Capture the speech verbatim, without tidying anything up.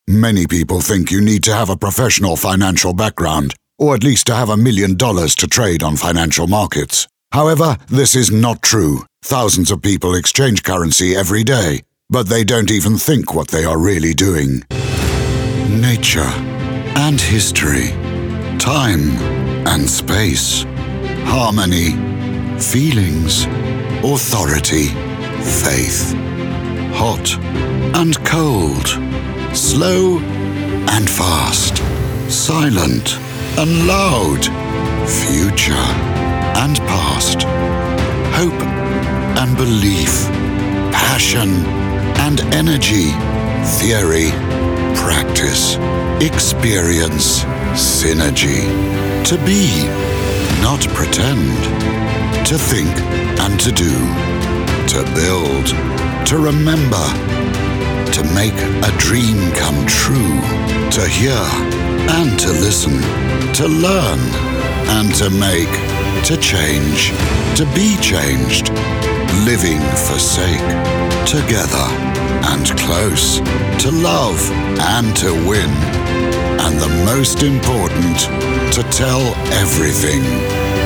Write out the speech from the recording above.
Many people think you need to have a professional financial background, or at least to have a million dollars to trade on financial markets. However, this is not true. Thousands of people exchange currency every day, but they don't even think what they are really doing. Nature and history, time and space, harmony, feelings, authority, faith, hot and cold, slow and fast, silent and loud, future and past, hope and belief, passion and energy, theory, practice, experience, synergy. To be, not pretend. To think and to do. To build. To remember. To make a dream come true. To hear and to listen. To learn and to make. To change. To be changed. Living for sake. Together and close. To love and to win. And the most important, to tell everything.